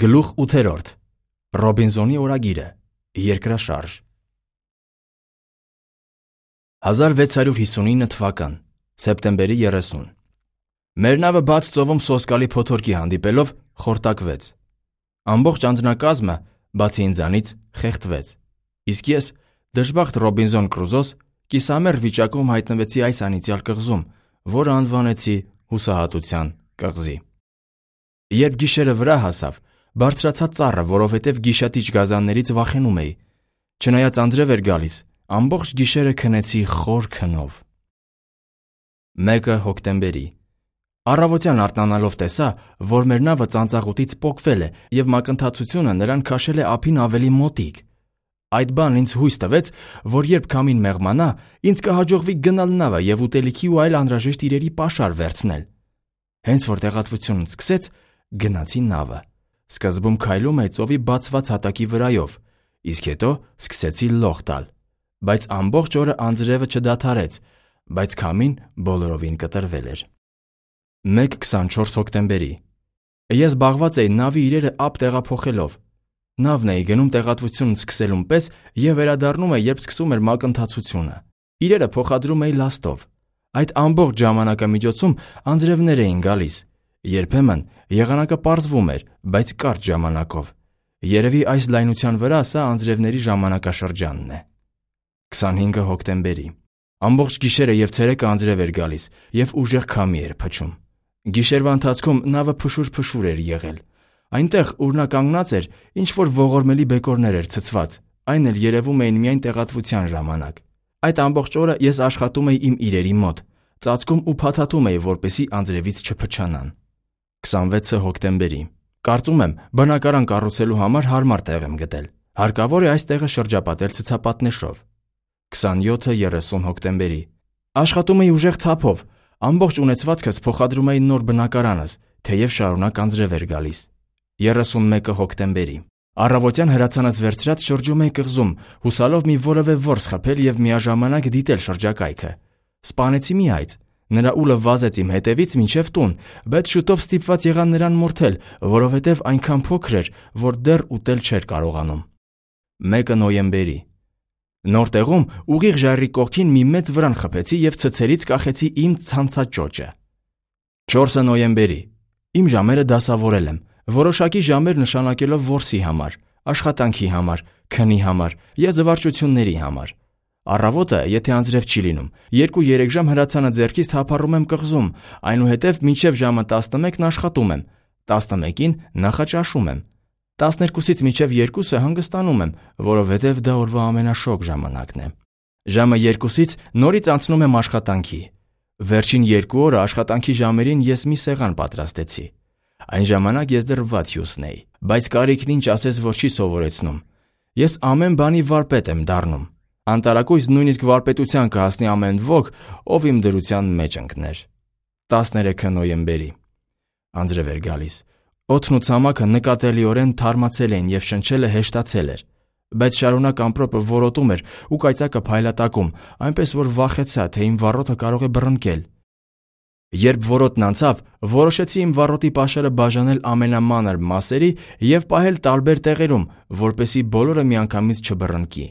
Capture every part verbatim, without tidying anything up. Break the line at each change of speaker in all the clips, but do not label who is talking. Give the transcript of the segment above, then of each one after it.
Գլուխ ութերորդ Ռոբինզոնի օրագիրը Երկրաշարժ հազար վեց հարյուր հիսունինը թվական սեպտեմբերի երեսուն Մեր նավը բաց ծովում սոսկալի փոթորկի հանդիպելով խորտակվեց։ Ամբողջ անձնակազմը, բացի ինձանից, խեղդվեց։ Իսկ ես, դժբախտ Ռոբինզոն Կրուզոս, կիսամեռ վիճակում հայտնվեցի այս անիծյալ կղզում, որը անվանեցի հուսահատության կղզի։ Երբ գիշերը վրա հասավ, բարձրացա ծառը, որովհետև գիշատիչ գազաններից վախենում էի։ Չնայած անձրև էր գալիս, ամբողջ գիշերը քնեցի խոր քնով։ մեկը հոկտեմբերի Առավոտյան արթնանալով տեսա, որ մեր նավը ծանծաղուտից պոկվել է և մակընթացությունը նրան քաշել է ափին ավելի մոտիկ։ Այդ բանն ինձ հույս տվեց, որ երբ քամին մեղմանա, ինձ կհաջողվի գնալ նավը և ուտելիքի ու այլ անհրաժեշտ իրերի պաշար վերցնել։ Հենց որ տեղատվությունն սկսեց, գնացի նավը։ Սկզբում քայլում էի ծովի բացված հատակի վրայով, իսկ հետո սկսեցի լող տալ, բայց ամբողջ օրը անձրևը չդադարեց, բայց քամին բոլորովին կտրվել էր։ մեկ քսանչորս հոկտեմբերի Ես զբաղված էի նավի իրերը ափ տեղափոխելով։ Նավն էի գնում տեղատվությունն սկսելուն պես և վերադառնում էի, երբ սկսում էր մակընթացությունը։ Իրերը փոխադրում էի լաստով։ Այդ ամբողջ ժամանակամիջոցում անձրևներ էին գալիս։ Երբեմն եղանակը պարզվում էր, բայց կարճ ժամանակով։ Երևի այս լայնության վրա սա անձրևների ժամանակաշրջանն է։ քսանհինգը հոկտեմբերի Ամբողջ գիշերը և ցերեկը անձրև էր գալիս և ուժեղ քամի էր փչում։ Գիշերվա ընթացքում նավը փշուր-փշուր էր եղել։ Այնտեղ, ուր նա կանգնած էր, ինչ-որ ողորմելի բեկորներ էր ցցված, այն էլ երևում էին միայն տեղատվության ժամանակ։ Այդ ամբողջ օրը ես աշխատում էի իմ իրերի մոտ, ծածկում ու փաթաթում էի, որպեսզի անձրևից չփչանան։ քսանվեցը հոկտեմբերի Կարծում եմ, բնակարան կառուցելու համար հարմար տեղ եմ գտել։ Հարկավոր է այս տեղը շրջապատել ցցապատնեշով։ քսանյոթը երեսուն հոկտեմբերի Աշխատում էի ուժեղ թափով, ամբողջ ունեցվածքս փոխադրում էի նոր բնակարանս, թեև շարունակ անձրև էր գալիս։ երեսունմեկը հոկտեմբերի Առավոտյան հրացանս վերցրած շրջում էի կղզում, հուսալով մի որևէ որս խփել և միաժամանակ դիտել շրջակայքը։ Սպանեցի մի այծ, նրա ուլը վազեց իմ հետևից մինչև տուն, բայց շուտով ստիպված եղա նրան մորթել, որովհետև այնքան փոքր էր, որ դեռ ուտել չէր կարողանում։ մեկը նոյեմբերի Նոր տեղում ուղիղ ժայռի կողքին մի մեծ վրան խփեցի և ցցերից կախեցի իմ ցանցաճոճը։ չորսը նոյեմբերի Իմ ժամերը դասավորել եմ, որոշակի ժամեր նշանակելով որսի համար, աշխատանքի համար, քնի համար և զվարճությունների համար։ Առավոտը, եթե անձրև չի լինում, երկու-երեք ժամ հրացանը ձեռքից թափառում եմ կղզում, այնուհետև մինչև ժամը տասնմեկն աշխատում եմ, տասնմեկին նախաճաշում եմ, տասներկուսից մինչև երկուսը հանգստանում եմ, որովհետև դա օրվա ամենաշոգ ժամանակն է։ Ժամը երկուսից նորից անցնում եմ աշխատանքի։ Վերջին երկու օրը աշխատանքի ժամերին ես մի սեղան պատրաստեցի։ Այն ժամանակ ես դեռ վատ հյուսն էի, բայց կարիքն ինչ ասես, որ չի սովորեցնում։ Ես ամեն բանի վարպետ եմ դառնում։ Անտարակույս նույնիսկ վարպետության կհասնի ամեն ոք, ով իմ դրության մեջ ընկներ։ տասներեքը նոյեմբերի Անձրև էր գալիս։ Օդն ու ցամաքը նկատելիորեն թարմացել էին և շնչելը հեշտացել էր, բայց շարունակ ամպրոպը որոտում էր ու կայծակը փայլատակում, այնպես որ վախեցա, թե իմ վառոդը կարող է բռնկել։ Երբ որոտն անցավ, որոշեցի իմ վառոդի պաշարը բաժանել ամենամանր մասերի և պահել տարբեր տեղերում, որպեսզի բոլորը միանգամից չբռնկի։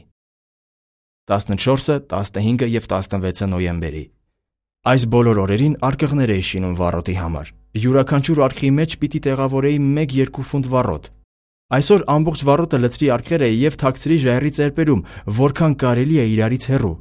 տասնչորսը, տասնհինգը և տասնվեցը նոյեմբերի Այս բոլոր օրերին արկղներ էի շինում վառոդի համար։ Յուրաքանչյուր արկղի մեջ պիտի տեղավորեի մեկ-երկու ֆունտ վառոդ։ Այսօր ամբողջ վառոդը լցրի արկղեր էի և թաքցրի ժայռի ծերպերում, որքան կարելի է իրարից հեռու։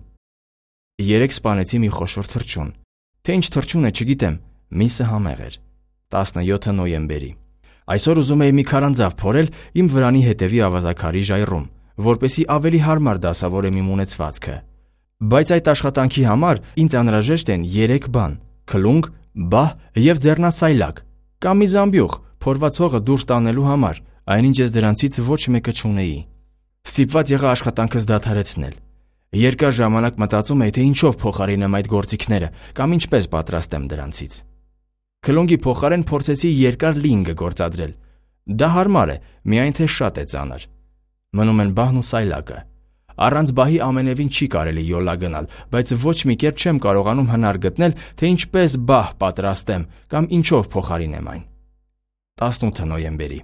Երեկ սպանեցի մի խոշոր թռչուն։ Թե ինչ թռչուն է, չգիտեմ, միսը համեղ էր։ տասնյոթը նոյեմբերի Այսօր ուզում էի մի քարանձավ փորել իմ վրանի հետևի ավազաքարի ժայռում, որպեսզի ավելի հարմար դասավորեմ իմ ունեցվածքը։ Բայց այդ աշխատանքի համար ինձ անհրաժեշտ են երեք բան՝ քլունգ, բահ և ձեռնասայլակ, կամ մի զամբյուղ փորված հողը դուրս տանելու համար, այնինչ ես դրանցից ոչ մեկը չունեի։ Ստիպված եղա աշխատանքս դադարեցնել։ Երկար ժամանակ մտածում էի, թե ինչով փոխարինեմ այդ գործիքները կամ ինչպես պատրաստեմ դրանցից։ Քլունգի փոխարեն փորձեցի երկար լինգը գործադրել։ Դա հարմար է, միայն թե շատ է ծանր։ Մնում են բահն ու սայլակը։ Առանց բահի ամենևին չի կարելի յոլա գնալ, բայց ոչ մի կերպ չեմ կարողանում հնար գտնել, թե ինչպես բահ պատրաստեմ կամ ինչով փոխարինեմ այն։ տասնութը նոյեմբերի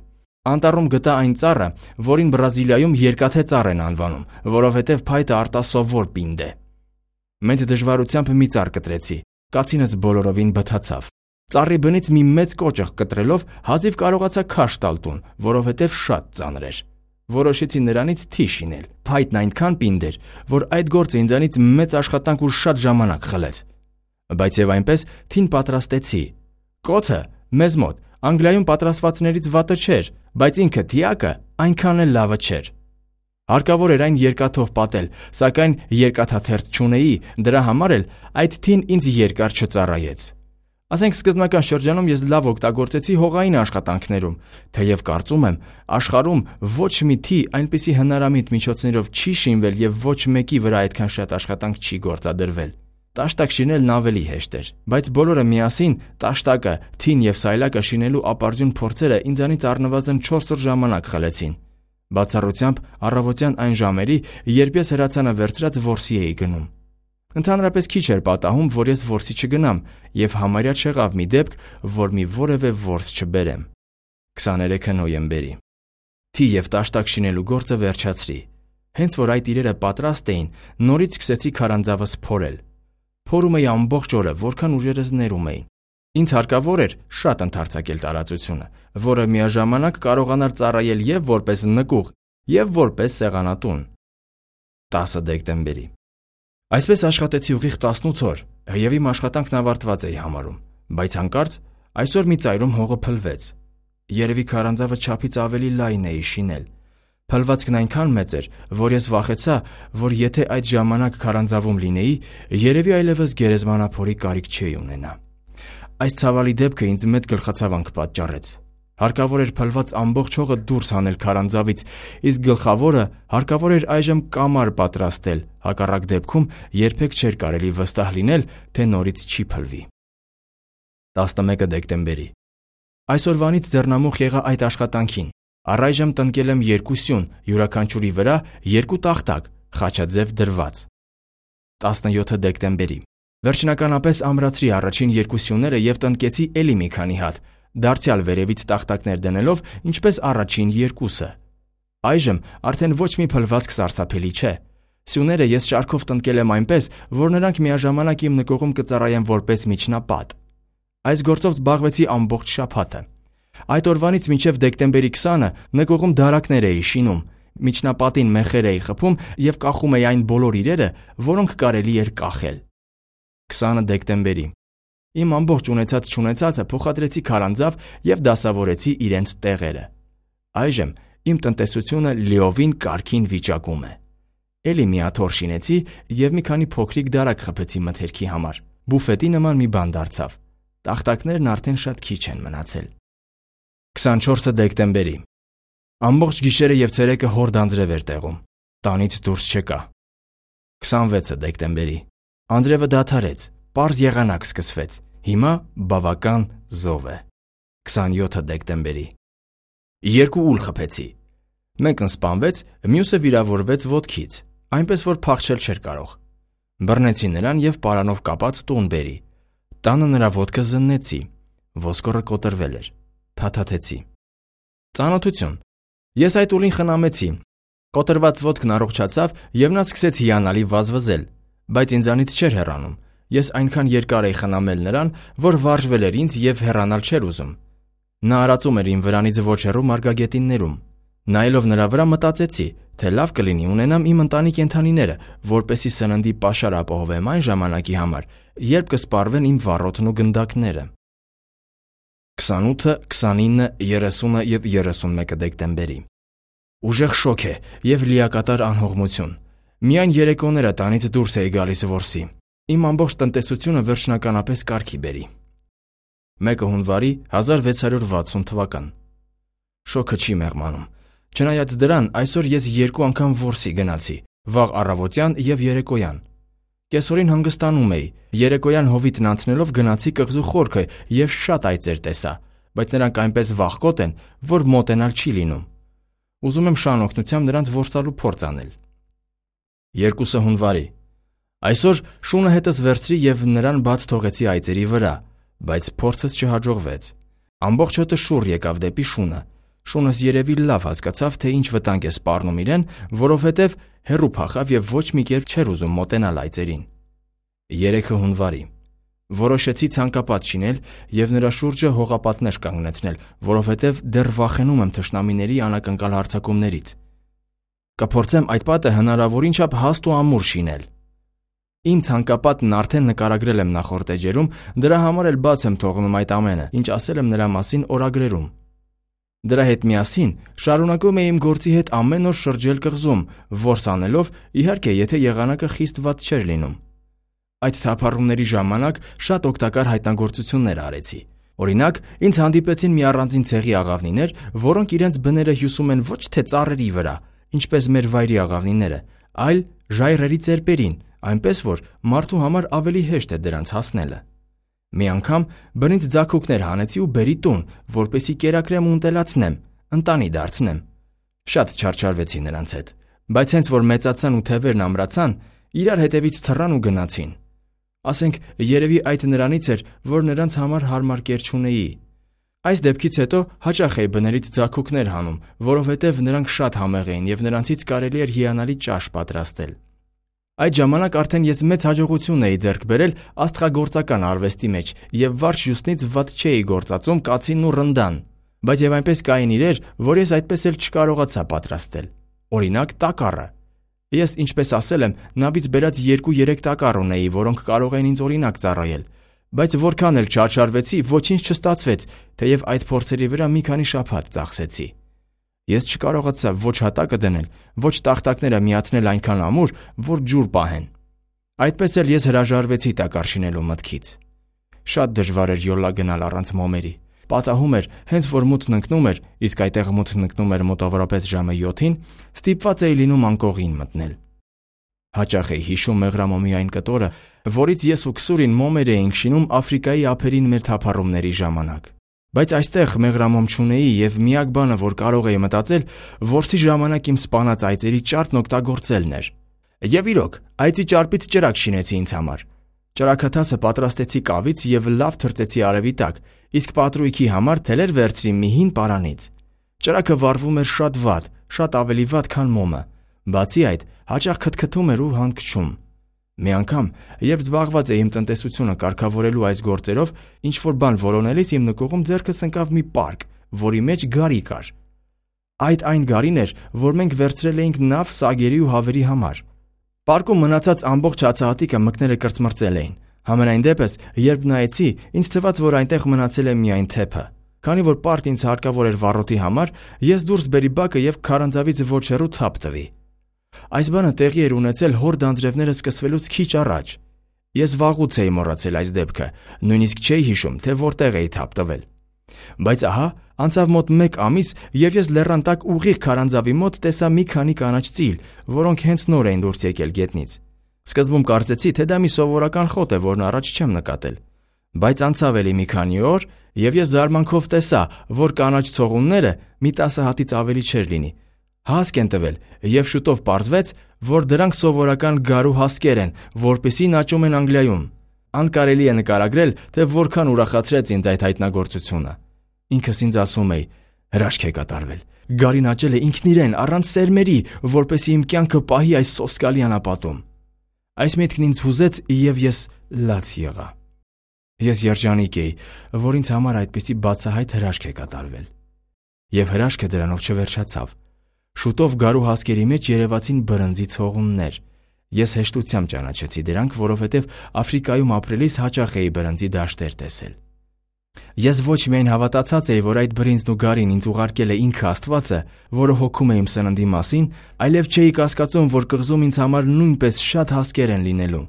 Անտառում գտա այն ծառը, որին Բրազիլիայում երկաթե ծառ են անվանում, որովհետև փայտը արտասովոր պինդ է։ Մեծ դժվարությամբ մի ծառ կտրեցի, կացինս բոլորովին բթացավ։ Ծառի բնից մի մեծ կոճղ կտրելով հազիվ կարողացա քաշ տալ տուն, որովհետև շատ ծանր էր։ Որոշեցի նրանից թի շինել։ Փայտն այնքան պինդ էր, որ այդ գործը ինձանից մեծ աշխատանք ու շատ ժամանակ խլեց։ Բայց եւ այնպես թին պատրաստեցի։ Կոթը մեզ մոտ Անգլիայում պատրաստվածներից վատը չէր, բայց ինքը թիակը այնքան էլ լավը չէր։ Հարկավոր էր այն երկաթով պատել, սակայն երկաթաթերթ չունեի, դրա համար էլ այդ թին ինձ երկար չծառայեց։ Ասենք սկզբնական շրջանում ես լավ օգտագործեցի հողային աշխատանքներում, թեև կարծում եմ, աշխարհում ոչ մի թի այնպիսի հնարամիտ միջոցներով չի շինվել եւ ոչ մեկի վրա այդքան շատ աշխատանք չի գործադրվել։ Տաշտակ շինելն ավելի հեշտ էր, բայց բոլորը միասին տաշտակը, թին եւ սայլակը շինելու ապարդյուն փորձերը ինձանից առնվազն չորս օր ժամանակ խլեցին։ Բացառությամբ առավոտյան այն ժամերի, երբ ես հրացանը վերցրած որսի էի գնում։ Ընդհանրապես քիչ էր պատահում, որ ես որսի չգնամ, եւ համարյա չեղավ մի դեպք, որ մի որևէ որս չբերեմ։ քսաներեքը նոյեմբերի։ Թի եւ տաշտակ շինելու գործը վերջացրի։ Հենց որ այդ իրերը պատրաստ էին, նորից սկսեցի քարանձավս փորել։ Փորում էի ամբողջ օրը, որքան ուժերս ներում էին։ Ինձ հարկավոր էր շատ ընդարձակել տարածությունը, որը միաժամանակ կարողանար ծառայել եւ որպես նկուղ, եւ որպես սեղանատուն։ տասը դեկտեմբերի։ Այսպես աշխատեցի ուղիղ տասնութ օր, եւ իմ աշխատանքն ավարտված էի համարում, բայց հանկարծ այսօր մի ծայրում հողը փլվեց։ Երևի քարանձավը չափից ավելի լայն էի շինել։ Փլվածքն այնքան մեծ էր, որ ես վախեցա, որ եթե այդ ժամանակ քարանձավում լինեի, երևի այլևս գերեզմանափորի կարիք չէի ունենա։ Այս ցավալի դեպքը ինձ մեծ գլխացավանք պատճառեց։ Հարկավոր էր փլված ամբողջ հողը դուրս հանել քարանձավից, իսկ գլխավորը հարկավոր էր այժմ կամար պատրաստել, հակառակ դեպքում երբեք չէր կարելի վստահ լինել, թե նորից չի փլվի։ տասնմեկը դեկտեմբերի։ Այսօրվանից ձեռնամուխ եղա այդ աշխատանքին։ Առայժմ տնկել եմ երկու սյուն, յուրաքանչյուրի վրա երկու տախտակ, խաչաձև դրված։ տասնյոթը դեկտեմբերի։ Վերջնականապես ամրացրի առաջին երկու սյունները եւ տնկեցի էլի մի քանի հատ, դարձյալ վերևից տախտակներ դնելով, ինչպես առաջին երկուսը։ Այժմ արդեն ոչ մի փլվածք սարսափելի չէ։ Սյուները ես շարքով տնկել եմ այնպես, որ նրանք միաժամանակ իմ նկողում կծառայեն որպես միջնապատ։ Այս գործով զբաղվեցի ամբողջ շաբաթը։ Այդ օրվանից մինչև դեկտեմբերի քսանը նկողում դարակներ էի շինում, միջնապատին մեխեր էի խփում եւ կախում էի այն բոլոր իրերը, որոնք կարելի էր կախել։ քսանը դեկտեմբերի։ Իմ ամբողջ ունեցած չունեցածը փոխադրեցի քարանձավ եւ դասավորեցի իրենց տեղերը։ Այժմ իմ տնտեսությունը լիովին կարգին վիճակում է։ Էլի մի աթոռ շինեցի եւ մի քանի փոքրիկ դարակ խփեցի մթերքի համար։ Բուֆետի նման մի բան դարձավ։ Տախտակներն արդեն շատ քիչ են մնացել։ քսանչորսը դեկտեմբերի։ Ամբողջ գիշերը եւ ցերեկը հոր դանձրև էր տեղում։ Տանից դուրս չեկա։ քսանվեցը դեկտեմբերի։ Անձրևը դադարեց, պարզ եղանակ սկսվեց։ Հիմա բավական զով է։ քսանյոթը դեկտեմբերի։ Երկու ուլ խփեցի։ Մեկն սպանվեց, մյուսը վիրավորվեց ոտքից, այնպես որ փախչել չէր կարող։ Բռնեցի նրան եւ պարանով կապած տուն բերի։ Տանը նրա ոտքը զննեցի։ Ոսկորը կոտրվել էր։ Փաթաթեցի։ Ծանոթություն։ Ես այդ ուլին խնամեցի։ Կոտրված ոտքն առողջացավ եւ նա սկսեց հիանալի վազվզել, բայց ինձանից չէր հեռանում։ Ես այնքան երկար էի խնամել նրան, որ վարժվել էր ինձ եւ հեռանալ չէր ուզում։ Նա արածում էր իմ վրանից ոչ հեռու մարգագետիններում։ Նայելով նրա վրա մտածեցի, թե լավ կլինի ունենամ իմ ընտանի կենդանիները, որպեսզի սննդի պաշար ապահովեմ այն ժամանակի համար, երբ կսպառվեն իմ վառոդն ու գնդակները։ քսանութը, քսանինը, երեսունը եւ երեսունմեկը դեկտեմբերի։ Ուժեղ շոկ է եւ լիակատար անհողմություն։ Միայն երեկոները տանից դուրս էի գալիս որսի։ Իմ ամբողջ տնտեսությունը վերջնականապես կարգի բերի։ մեկը հունվարի հազար վեց հարյուր վաթսուն թվական։ Շոկը չի մեղմանում։ Չնայած դրան, այսօր ես երկու անգամ որսի գնացի, վաղ առավոտյան եւ երեկոյան։ Կեսօրին հանգստանում էի, երեկոյան հովիտն անցնելով գնացի կղզու խորքը եւ շատ այծեր տեսա, բայց նրանք այնպես վախկոտ են, որ մոտենալ չի լինում։ Ուզում եմ շանօգնությամբ նրանց որսալու փորձ անել։ երկուսը հունվարի։ Այսօր շունը հետս վերցրի եւ նրան բաց թողեցի այծերի վրա, բայց փորձս չհաջողվեց։ Ամբողջ հոտը շուռ եկավ դեպի շունը։ Շունս երևի լավ հասկացավ, թե ինչ վտանգ է սպառնում իրեն, որովհետև հեռու փախավ և ոչ մի կերպ չէր ուզում մոտենալ այծերին։ Երեքը հունվարի։ Որոշեցի ցանկապատ շինել և նրա շուրջը հողապատներ կանգնեցնել, որովհետև դեռ վախենում եմ թշնամիների անակնկալ հարձակումներից։ Կփորձեմ այդ պատը հնարավորին չափ հաստ ու ամուր շինել։ Իմ ցանկապատն արդեն նկարագրել եմ նախորդ էջերում, դրա համար էլ բաց եմ թողնում այդ ամենը, ինչ ասել եմ նրա մասին օրագրերում։ Դրա հետ միասին շարունակում էի իմ գործի հետ ամեն օր շրջել կղզում, որս անելով, իհարկե, եթե եղանակը խիստ վատ չէր լինում։ Այդ թափառումների ժամանակ շատ օգտակար հայտնագործություններ արեցի։ Օրինակ, ինձ հանդիպեցին մի առանձին ցեղի աղավնիներ, որոնք իրենց բները հյուսում են ոչ թե ծառերի վրա, ինչպես մեր վայրի աղավնիները, այլ ժայռերի ծերպերին, այնպես որ մարդու համար ավելի հեշտ է դրանց հասնելը։ Մի անգամ բնից ձագուկներ հանեցի ու բերի տուն, որպեսզի կերակրեմ ու ընտելացնեմ, ընտանի դարձնեմ։ Շատ չարչարվեցի նրանց հետ, բայց հենց որ մեծացան ու թևերն ամրացան, իրար հետևից թռան ու գնացին։ Ասենք, երևի այդ նրանից էր, որ նրանց համար հարմար կեր չունեի։ Այս դեպքից հետո հաճախ էի բներից ձագուկներ հանում, որովհետև նրանք շատ համեղ էին և նրանցից կարելի էր հիանալի ճաշ պատրաստել։ Այդ ժամանակ արդեն ես մեծ հաջողություն էի ձեռք բերել աստղագործական արվեստի մեջ և վարժ հյուսնից վատ չէի գործածում կացինն ու ռնդան, բայց և այնպես կային իրեր, որ ես այդպես էլ չկարողացա պատրաստել։ Օրինակ, տակառը։ Ես, ինչպես ասել եմ, նավից բերած երկու-երեք տակառ ունեի, որոնք կարող էին ինձ օրինակ ծառայել, բայց որքան էլ չարչարվեցի, ոչինչ չստացվեց, թեև այդ փորձերի վրա մի քանի շաբաթ ծախսեցի։ Ես չկարողացա ոչ հատակը դնել, ոչ տախտակները միացնել այնքան ամուր, որ ջուր պահեն։ Այդպես էլ ես հրաժարվեցի տակառ շինելու մտքից։ Շատ դժվար էր յոլա գնալ առանց մոմերի։ Պատահում էր, հենց որ մութն ընկնում էր, իսկ այդտեղ մութն ընկնում էր մոտավորապես ժամը յոթին, ստիպված էի լինում անկողին մտնել։ Հաճախ էի հիշում մեղրամոմի այն կտորը, որից ես ու Քսուրին մոմեր էինք շինում Աֆրիկայի ափերին մեր թափառումների ժամանակ։ Բայց այստեղ մեղրամոմ չունեի և միակ բանը, որ կարող էի մտածել, որսի ժամանակ իմ սպանած այծերի ճարպն օգտագործելն էր։ Եվ իրոք, այծի ճարպից ճրագ շինեցի ինձ համար։ Ճրագաթասը պատրաստեցի կավից և լավ թրծեցի արևի տակ, իսկ պատրույքի համար թելեր վերցրի մի հին պարանից։ Ճրագը վառվում էր շատ վատ, շատ ավելի վատ, քան մոմը։ Բացի այդ, հաճախ քթքթում էր ու հանգչում։ Մի անգամ, երբ զբաղված էի իմ տնտեսությունը կարգավորելու այս գործերով, ինչ-որ բան որոնելիս իմ նկուղում ձեռքս ընկավ մի պարկ, որի մեջ գարի կար։ Այդ այն գարին էր, որ մենք վերցրել էինք նավ սագերի ու հավերի համար։ Պարկում մնացած ամբողջ հացահատիկը մկները կրծմրծել էին։ Համենայն դեպս, երբ նայեցի, ինձ թվաց, որ այնտեղ մնացել է միայն թեփը։ Քանի որ պարտ ինձ հարկավոր էր վառոդի համար, ես դուրս բերի բակը և քարանձավից ոչ հեռու թափ տվի։ Այս բանը տեղի էր ունեցել հոր դանձրևները սկսվելուց քիչ առաջ։ Ես վաղուց էի մոռացել այս դեպքը, նույնիսկ չէի հիշում, թե որտեղ էի թափ տվել։ Բայց ահա, անցավ մոտ մեկ ամիս, և ես լեռան տակ ուղիղ քարանձավի մոտ տեսա մի քանի կանաչ ծիլ, որոնք հենց նոր էին դուրս եկել գետնից։ Սկզբում կարծեցի, թե դա մի սովորական խոտ է, որն առաջ չեմ նկատել։ Բայց անցավ էլի մի քանի օր, և ես զարմանքով տեսա, որ կանաչ ցողունները մի տասը հատից ավելի չէր լինի։ Հասկ են տվել, և շուտով պարզվեց, որ դրանք սովորական գարու հասկեր են, որպիսին աճում են Անգլիայում։ Անկարելի է նկարագրել, թե որքան ուրախացրեց ինձ այդ հայտնագործությունը։ Ինքս ինձ ասում էի, հրաշք է կատարվել։ Գարին աճել է ինքն իրեն, առանց սերմերի, որպեսզի իմ կյանքը պահի այս սոսկալի անապատում։ Այս միտքն ինձ հուզեց, և ես լաց եղա։ Ես երջանիկ էի, որ ինձ համար այդպիսի բացահայտ հրաշք է կատարվել։ Եվ հրաշքը դրանով չվերջացավ։ Շուտով գարու հասկերի մեջ երևացին բրնձի ցողուններ։ Ես հեշտությամբ ճանաչեցի դրանք, որովհետև Աֆրիկայում ապրելիս հաճախ էի բրնձի դաշտեր տեսել։ Ես ոչ միայն հավատացած էի, որ այդ բրինձն ու գարին ինձ ուղարկել է ինքը Աստվածը, որը հոգում է իմ սննդի մասին, այլև չէի կասկածում, որ կղզում ինձ համար նույնպես շատ հասկեր են լինելու։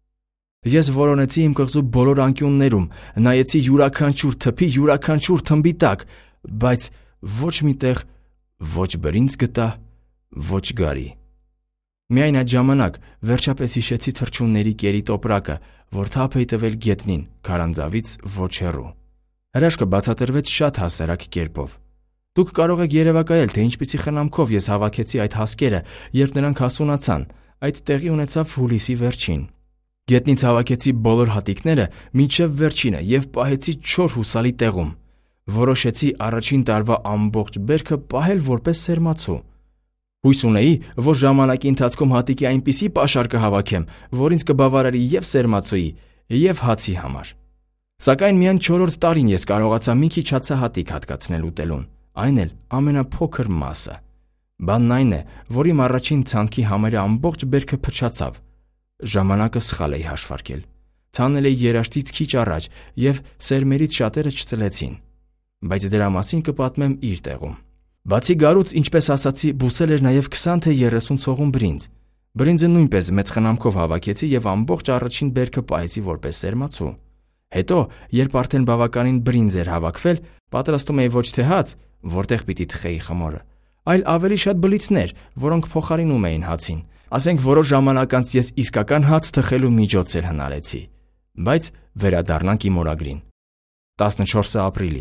Ես որոնեցի իմ կղզու բոլոր անկյուններում, նայեցի յուրաքանչյուր թփի, յուրաքանչյուր թմբի տակ, բայց ոչ մի տեղ ոչ բրինձ գտա, ոչ գարի։ Միայն այդ ժամանակ վերջապես հիշեցի թռչունների կերի տոպրակը, որ թափ էի տվել գետնին, քարանձավից ոչ հեռու։ Հրաշքը բացատրվեց շատ հասարակ կերպով։ Դուք կարող եք երևակայել, թե ինչպիսի խնամքով ես հավաքեցի այդ հասկերը, երբ նրանք հասունացան, այդ տեղի ունեցավ հուլիսի վերջին։ Գետնից հավաքեցի բոլոր հատիկները մինչև վերջինը և պահեցի չոր հուսալի տեղում։ Որոշեցի առաջին տարվա ամբողջ բերքը պահել որպես սերմացու։ Հույս ունեի, որ ժամանակի ընթացքում հատիկի այնպիսի պաշար կհավաքեմ, որ ինձ կբավարարի և սերմացուի, և հացի համար։ Սակայն միայն չորրորդ տարին ես կարողացա մի քիչ հացահատիկ հատկացնել ուտելուն, այն էլ ամենափոքր մասը։ Բանն այն է, որ իմ առաջին ցանքի համարյա ամբողջ բերքը փչացավ։ Ժամանակը սխալ էի հաշվարկել։ Ցանել էի երաշտից քիչ առաջ, և սերմերից շատերը չծլեցին։ Բայց դրա մասին կպատմեմ իր տեղում։ Բացի գարուց, ինչպես ասացի, բուսել էր նաև քսան թե երեսուն ցողուն բրինձ։ Բրինձը նույնպես մեծ խնամքով հավաքեցի և ամբողջ առաջին բերքը պահեցի որպես սերմացու։ Հետո, երբ արդեն բավականին բրինձ էր հավաքվել, պատրաստում էի ոչ թե հաց, որտեղ պիտի թխեի խմորը, այլ ավելի շատ բլիթներ, որոնք փոխարինում էին հացին։ Ասենք որոշ ժամանակ անց ես իսկական հաց թխելու միջոց էլ հնարեցի։ Բայց վերադառնանք իմ օրագրին։ տասնչորսը ապրիլի։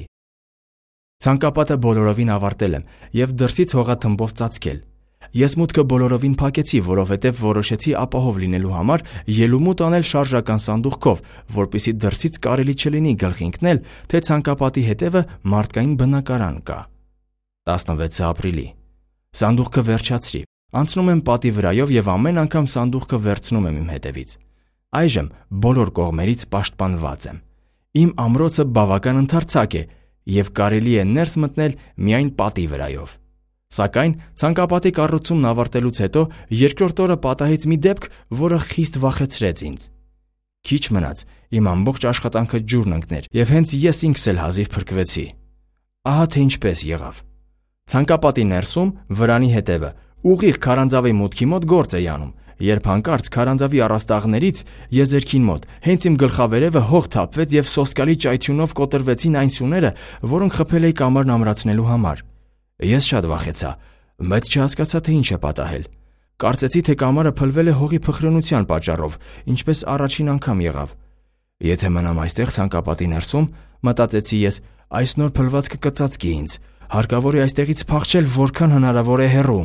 Ցանկապատը բոլորովին ավարտել եմ և դրսից հողաթմբով ծածկել։ Ես մուտքը բոլորովին փակեցի, որովհետև որոշեցի ապահով լինելու համար ելումուտ անել շարժական սանդուղքով, որպեսզի դրսից կարելի չլինի գլխի ընկնել, թե ցանկապատի հետևը մարդկային բնակարան կա։ տասնվեցը ապրիլի։ Սանդուղքը վերջացրի։ Անցնում եմ պատի վրայով և ամեն անգամ սանդուղքը վերցնում եմ իմ հետևից։ Այժմ բոլոր կողմերից պաշտպանված եմ։ Իմ ամրոցը բավական ընդարձակ է և կարելի է ներս մտնել միայն պատի վրայով։ Սակայն ցանկապատի կառուցումն ավարտելուց հետո երկրորդ օրը պատահեց մի դեպք, որը խիստ վախեցրեց ինձ։ Քիչ մնաց իմ ամբողջ աշխատանքը ջուրն ընկներ, և հենց ես ինքս էլ հազիվ փրկվեցի։ Ահա թե ինչպես եղավ։ Ցանկապատի ներսում, վրանի հետևը, ուղիղ քարանձավի մուտքի մոտ գործ էի անում, երբ հանկարծ քարանձավի առաստաղներից եզերքին մոտ հենց իմ գլխավերևը հող թափվեց և սոսկալի ճայթյունով կոտրվեցին այն սյուները, որոնք խփել էի կամարն ամրացնելու համար։ Ես շատ վախեցա, բայց չհասկացա, թե ինչ է պատահել։ Կարծեցի, թե կամարը փլվել է հողի փխրունության պատճառով, ինչպես առաջին անգամ եղավ։ Եթե մնամ այստեղ ցանկապատի ներսում, մտածեցի ես, այս նոր փլվածքը կծածկի ինձ, հարկավոր է այստեղից փախչել որքան հնարավոր է հեռու։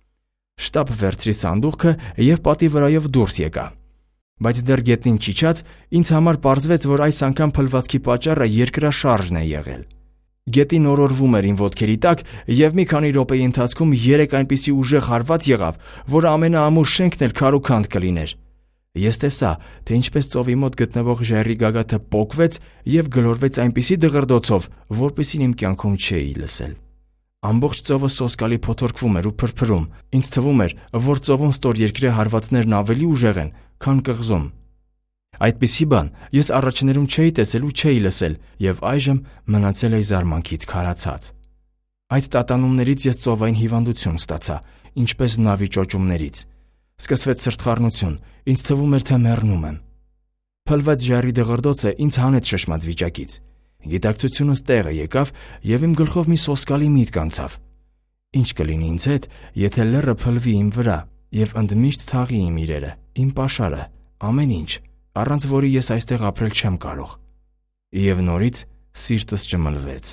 Շտապ վերցրի սանդուղքը և պատի վրայով դուրս եկա։ Բայց դեռ գետնին չիջած, ինձ համար պարզվեց, որ այս անգամ փլվածքի պատճառը երկրաշարժն է եղել։ Գետին օրորվում էր իմ ոտքերի տակ, և մի քանի րոպեի ընթացքում երեք այնպիսի ուժեղ հարված եղավ, որ ամենաամուր շենքն էլ քարուքանդ կլիներ։ Ես տեսա, թե ինչպես ծովի մոտ գտնվող ժայռի գագաթը պոկվեց և գլորվեց այնպիսի դղրդոցով, որպեսզի իմ կյանքում չէի լսել։ Ամբողջ ծովը սոսկալի փոթորկվում էր ու փրփրում։ Ինձ թվում էր, որ ծովում ստորերկրե հարվածներն ավելի ուժեղ են, քան կղզում։ Այդպիսի բան ես առաջներում չէի տեսել ու չէի լսել, և այժմ մնացել էի զարմանքից քարացած։ Այդ տատանումներից ես ծովային հիվանդություն ստացա, ինչպես նավի ճոճումներից։ Սկսվեց սրտխառնություն, ինձ թվում էր, թե մեռնում եմ։ Փլվեց ժայռի դղրդոցը ինձ հանեց շշմած վիճակից։ Գիտակցությունս տեղը եկավ, և իմ գլխով մի սոսկալի միտք անցավ։ Ինչ կլինի ինձ հետ, եթե լեռը փլվի իմ վրա և ընդմիշտ թաղի իմ իրերը, իմ պաշարը, ամեն ինչ, առանց որի ես այստեղ ապրել չեմ կարող։ Եվ նորից սիրտս ճմլվեց։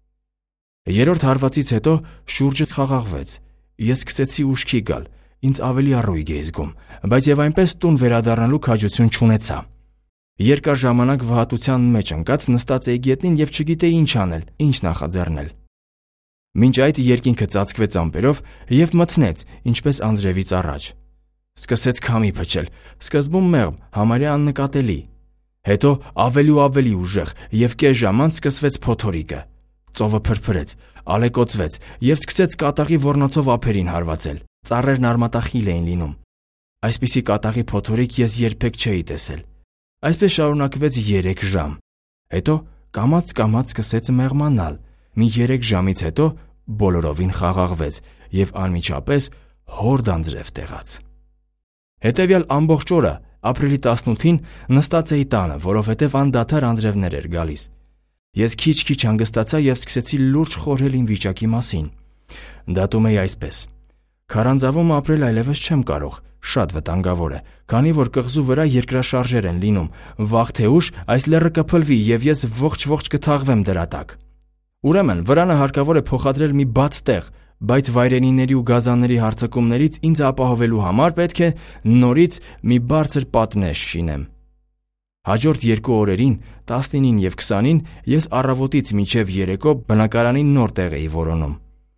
Երրորդ հարվածից հետո շուրջս խաղաղվեց։ Ես սկսեցի ուշքի գալ, ինձ ավելի առույգ էի զգում, բայց և այնպես տուն վերադառնալու քաջություն չունեցա։ Երկար ժամանակ վհատության մեջ ընկած նստած էի գետնին և չգիտեի ինչ անել, ինչ նախաձեռնել։ Մինչ այդ երկինքը ծածկվեց ամպերով և մթնեց, ինչպես անձրևից առաջ։ Սկսեց քամի փչել, սկզբում մեղմ, համարյա աննկատելի։ Հետո ավելի ու ավելի ուժեղ, և կես ժամ անց սկսվեց փոթորիկը։ Ծովը փրփրեց, ալեկոծվեց և սկսեց կատաղի ոռնոցով ափերին հարվածել։ Ծառերն արմատախիլ էին լինում։ Այսպիսի կատաղի փոթորիկ ես երբեք չէի տեսել։ Այսպես շարունակվեց երեք ժամ։ Հետո կամաց-կամաց սկսեց մեղմանալ։ Մի երեք ժամից հետո բոլորովին խաղաղվեց և անմիջապես հորդ անձրև տեղաց։ Հետևյալ ամբողջ օրը, ապրիլի տասնութին, նստած էի տանը, որովհետև անդադար անձրևներ էր գալիս։ Ես քիչ-քիչ հանգստացա և սկսեցի լուրջ խորհել իմ վիճակի մասին։ Դատում էի այսպես. քարանձավում ապրել այլևս չեմ կարող, շատ վտանգավոր է, քանի որ կղզու վրա երկրաշարժեր են լինում, վաղ թե ուշ այս լեռը կփլվի և ես ողջ-ողջ կթաղվեմ դրա տակ։ Ուրեմն վրանը հարկավոր է փոխադրել մի բաց տեղ, բայց վայրենիների ու գազանների հարձակումներից ինձ ապահովելու համար պետք է նորից մի բարձր պատնեշ շինեմ։ Հաջորդ երկու օրերին, տասնինին և քսանին, ես առավոտից մինչև երեկո բնակարանին նոր տեղ էի որոնում։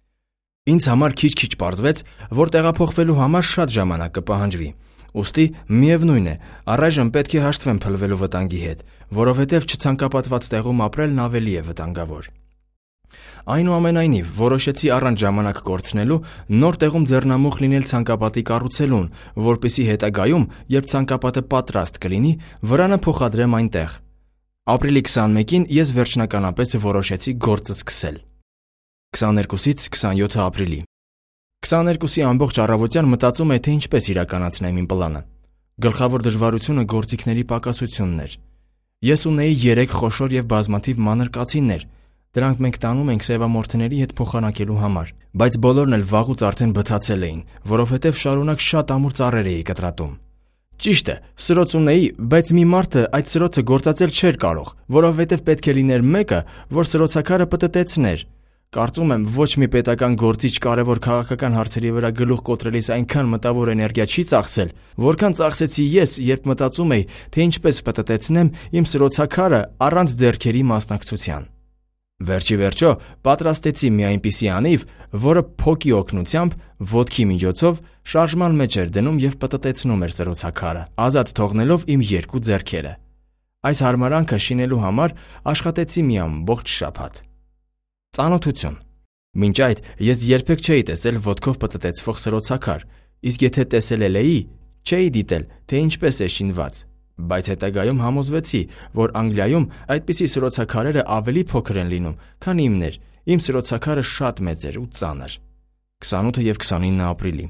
Ինձ համար քիչ-քիչ պարզվեց, որ տեղափոխվելու համար շատ ժամանակ կպահանջվի, ուստի միևնույն է, առայժմ պետք է հաշտվեմ փլվելու վտանգի հետ, որովհետև չցանկապատված տեղում ապրելն ավելի է վտանգավոր։ Այնուամենայնիվ, որոշեցի առանց ժամանակ կորցնելու նոր տեղում ձեռնամուխ լինել ցանկապատի կառուցելուն, որպեսզի հետագայում, երբ ցանկապատը պատրաստ կլինի, վրանը փոխադրեմ այնտեղ։ Ապրիլի քսանմեկին ես վերջնականապես որոշեցի գործը սկսել։ քսաներկուսից քսանյոթ ապրիլի քսաներկուսի ամբողջ առավոտյան մտածում էի, թե ինչպես իրականացնեմ իմ պլանը։ Գլխավոր դժվարությունը գործիքների պակասությունն էր։ Ես ունեի երեք խոշոր և բազմաթիվ մանր կացիններ, դրանք մենք տանում ենք սևամորթների հետ փոխանակելու համար, բայց բոլորն էլ վաղուց արդեն բթացել էին, որովհետև շարունակ շատ ամուր ծառեր էի կտրատում։ Ճիշտ է, սրոց ունեի, բայց մի մարդը այդ սրոցը գործածել չէր կարող, որովհետև պետք է լիներ մեկը, որ սրոցաքարը պտտեցներ։ Կարծում եմ, ոչ մի պետական գործիչ կարևոր քաղաքական հարցերի վրա գլուխ կոտրելիս այնքան մտավոր էներգիա չի ծախսել, որքան ծախսեցի ես, երբ մտածում էի, թե ինչպես պտտեցնեմ իմ սրոցաքարը առանց ձեռքերի մասնակցության։ Վերջի վերջո պատրաստեցի մի այնպիսի անիվ, որը փոկի օգնությամբ, ոտքի միջոցով շարժման մեջ էր դնում և պտտեցնում էր սրոցաքարը, ազատ թողնելով իմ երկու ձեռքերը։ Այս հարմարանքը շինելու համար աշխատեցի մի ամբողջ շաբաթ։ Ծանոթություն։ Մինչ այդ ես երբեք չէի տեսել ոտքով պտտեցվող սրոցաքար, իսկ եթե տեսել էլ էի, չէի դիտել, թե ինչպես է շինված, բայց հետագայում համոզվեցի, որ Անգլիայում այդպիսի սրոցաքարերը ավելի փոքր են լինում, քան իմներ։ Իմ սրոցաքարը շատ մեծ էր ու ծանր։ քսանութը և քսանինը ապրիլի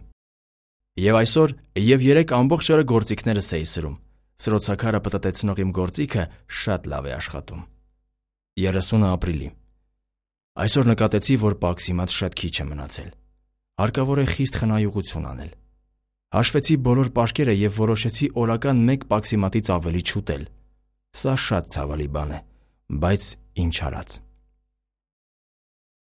Եվ այսօր և երեք ամբողջ օրը գործիքներս էի սրում։ Սրոցաքարը պտտեցնող իմ գործիքը շատ լավ է աշխատում։ երեսունը ապրիլի Այսօր նկատեցի, որ պաքսիմաց շատ քիչ է մնացել։ Հարկավոր է խիստ խնայողություն անել։ Հաշվեցի բոլոր պարկերը և որոշեցի օրական մեկ պաքսիմատից ավելի չուտել։ Սա շատ ցավալի բան է, բայց ինչ արած։